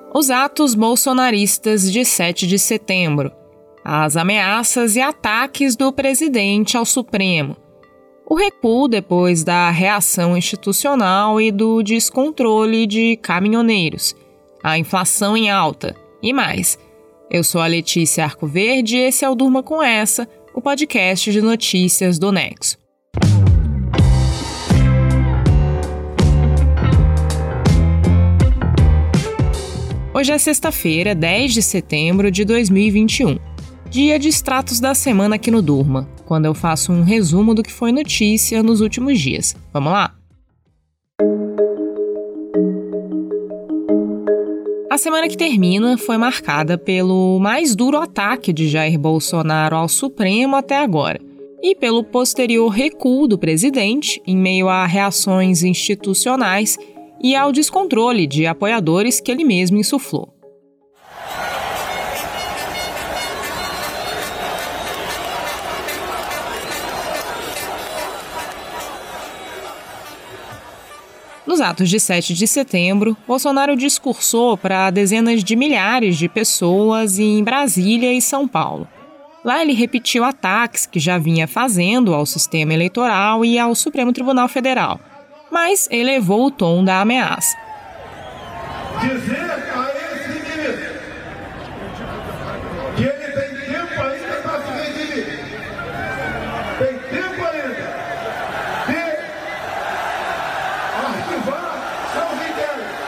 Os atos bolsonaristas de 7 de setembro, as ameaças e ataques do presidente ao Supremo, o recuo depois da reação institucional e do descontrole de caminhoneiros, a inflação em alta e mais. Eu sou a Letícia Arcoverde e esse é o Durma Com Essa, o podcast de notícias do Nexo. Hoje é sexta-feira, 10 de setembro de 2021, dia de extratos da semana aqui no Durma, quando eu faço um resumo do que foi notícia nos últimos dias. Vamos lá? A semana que termina foi marcada pelo mais duro ataque de Jair Bolsonaro ao Supremo até agora e pelo posterior recuo do presidente em meio a reações institucionais e ao descontrole de apoiadores que ele mesmo insuflou. Nos atos de 7 de setembro, Bolsonaro discursou para dezenas de milhares de pessoas em Brasília e São Paulo. Lá ele repetiu ataques que já vinha fazendo ao sistema eleitoral e ao Supremo Tribunal Federal, mas elevou o tom da ameaça. Dizer a esse ministro que ele tem tempo ainda para se redimir. Tem tempo ainda de arquivar seus inquéritos.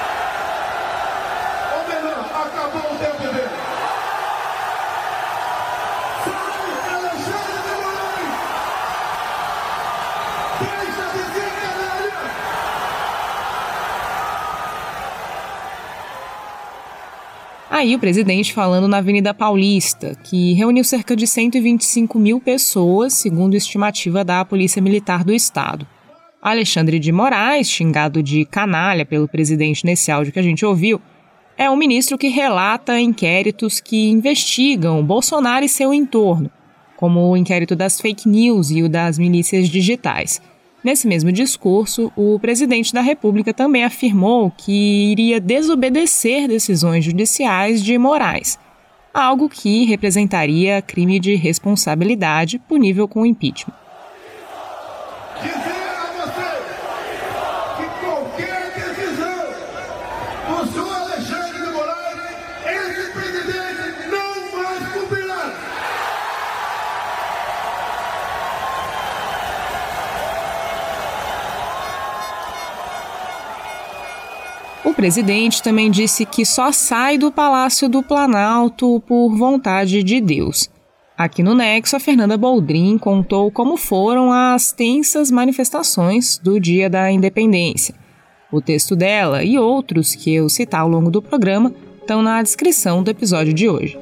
Ou melhor, acabou o tempo dele. Sai, Alexandre de Moraes! Deixa de ser canalha! Aí o presidente falando na Avenida Paulista, que reuniu cerca de 125 mil pessoas, segundo estimativa da Polícia Militar do Estado. Alexandre de Moraes, xingado de canalha pelo presidente nesse áudio que a gente ouviu, é um ministro que relata inquéritos que investigam Bolsonaro e seu entorno, como o inquérito das fake news e o das milícias digitais. Nesse mesmo discurso, o presidente da República também afirmou que iria desobedecer decisões judiciais de Moraes, algo que representaria crime de responsabilidade punível com impeachment. Dizer a você que qualquer decisão do senhor Alexandre de Moraes, esse presidente não mais cumprirá. O presidente também disse que só sai do Palácio do Planalto por vontade de Deus. Aqui no Nexo, a Fernanda Boldrin contou como foram as tensas manifestações do Dia da Independência. O texto dela e outros que eu citar ao longo do programa estão na descrição do episódio de hoje.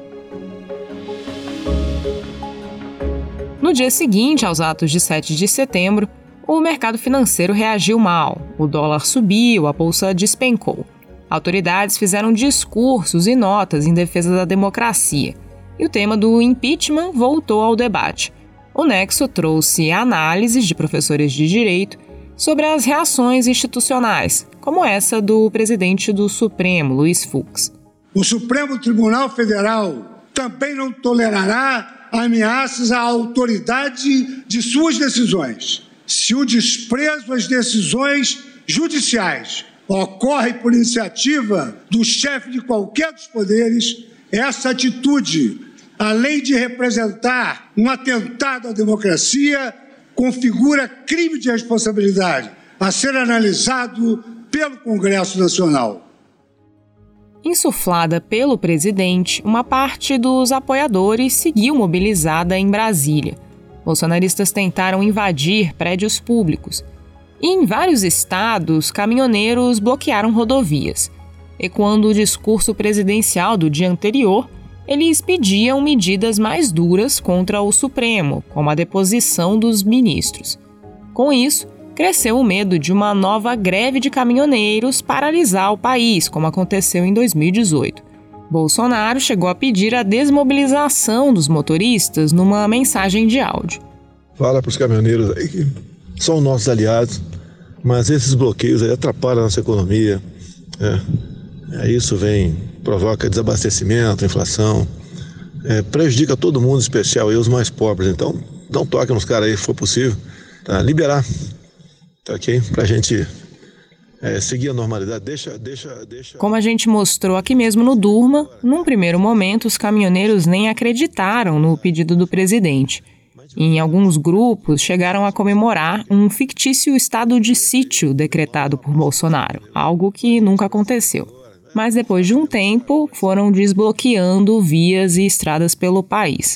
No dia seguinte aos atos de 7 de setembro, o mercado financeiro reagiu mal, o dólar subiu, a bolsa despencou. Autoridades fizeram discursos e notas em defesa da democracia, e o tema do impeachment voltou ao debate. O Nexo trouxe análises de professores de direito sobre as reações institucionais, como essa do presidente do Supremo, Luiz Fux. O Supremo Tribunal Federal também não tolerará ameaças à autoridade de suas decisões. Se o desprezo às decisões judiciais ocorre por iniciativa do chefe de qualquer dos poderes, essa atitude, além de representar um atentado à democracia, configura crime de responsabilidade a ser analisado pelo Congresso Nacional. Insuflada pelo presidente, uma parte dos apoiadores seguiu mobilizada em Brasília. Bolsonaristas tentaram invadir prédios públicos. E em vários estados, caminhoneiros bloquearam rodovias. Ecoando o discurso presidencial do dia anterior, eles pediam medidas mais duras contra o Supremo, como a deposição dos ministros. Com isso, cresceu o medo de uma nova greve de caminhoneiros paralisar o país, como aconteceu em 2018. Bolsonaro chegou a pedir a desmobilização dos motoristas numa mensagem de áudio. Fala para os caminhoneiros aí que são nossos aliados, mas esses bloqueios aí atrapalham a nossa economia. Isso provoca desabastecimento, inflação, prejudica todo mundo, em especial os mais pobres. Então, dá um toque nos caras aí, se for possível, tá? Liberar, tá, ok? Pra gente seguir a normalidade, deixa... Como a gente mostrou aqui mesmo no Durma, num primeiro momento os caminhoneiros nem acreditaram no pedido do presidente. Em alguns grupos chegaram a comemorar um fictício estado de sítio decretado por Bolsonaro, algo que nunca aconteceu. Mas depois de um tempo foram desbloqueando vias e estradas pelo país.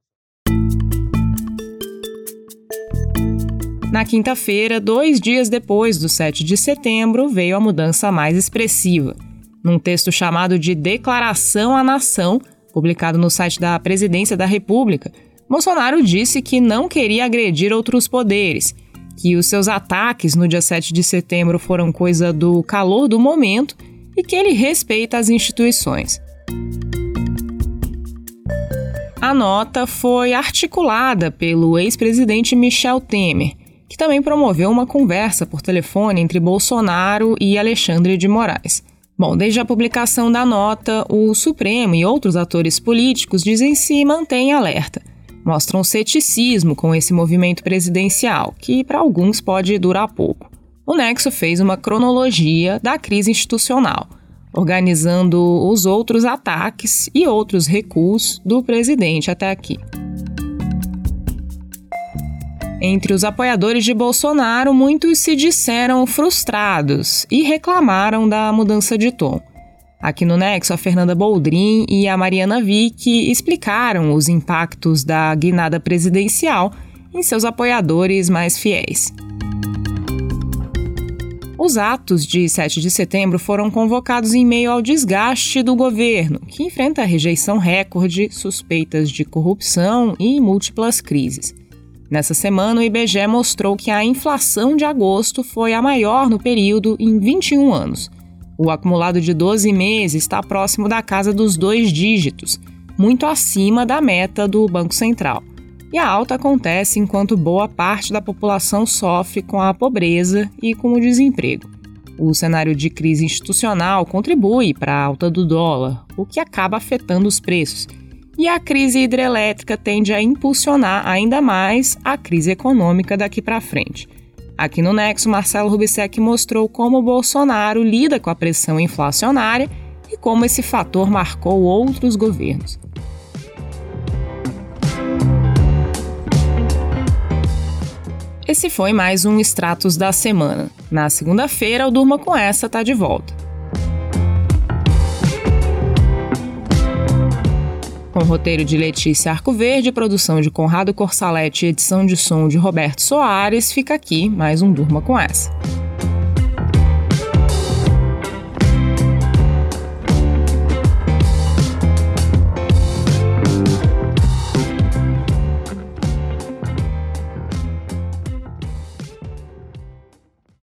Na quinta-feira, 2 dias depois do 7 de setembro, veio a mudança mais expressiva. Num texto chamado de Declaração à Nação, publicado no site da Presidência da República, Bolsonaro disse que não queria agredir outros poderes, que os seus ataques no dia 7 de setembro foram coisa do calor do momento e que ele respeita as instituições. A nota foi articulada pelo ex-presidente Michel Temer, que também promoveu uma conversa por telefone entre Bolsonaro e Alexandre de Moraes. Bom, desde a publicação da nota, o Supremo e outros atores políticos dizem se mantêm alerta. Mostram ceticismo com esse movimento presidencial, que para alguns pode durar pouco. O Nexo fez uma cronologia da crise institucional, organizando os outros ataques e outros recuos do presidente até aqui. Entre os apoiadores de Bolsonaro, muitos se disseram frustrados e reclamaram da mudança de tom. Aqui no Nexo, a Fernanda Boldrin e a Mariana Vick explicaram os impactos da guinada presidencial em seus apoiadores mais fiéis. Os atos de 7 de setembro foram convocados em meio ao desgaste do governo, que enfrenta a rejeição recorde, suspeitas de corrupção e múltiplas crises. Nessa semana, o IBGE mostrou que a inflação de agosto foi a maior no período em 21 anos. O acumulado de 12 meses está próximo da casa dos 2 dígitos, muito acima da meta do Banco Central. E a alta acontece enquanto boa parte da população sofre com a pobreza e com o desemprego. O cenário de crise institucional contribui para a alta do dólar, o que acaba afetando os preços. E a crise hidrelétrica tende a impulsionar ainda mais a crise econômica daqui para frente. Aqui no Nexo, Marcelo Rubissec mostrou como o Bolsonaro lida com a pressão inflacionária e como esse fator marcou outros governos. Esse foi mais um Extratos da Semana. Na segunda-feira, o Durma com Essa tá de volta. Com roteiro de Letícia Arcoverde, produção de Conrado Corsaletti e edição de som de Roberto Soares, fica aqui mais um Durma com Essa.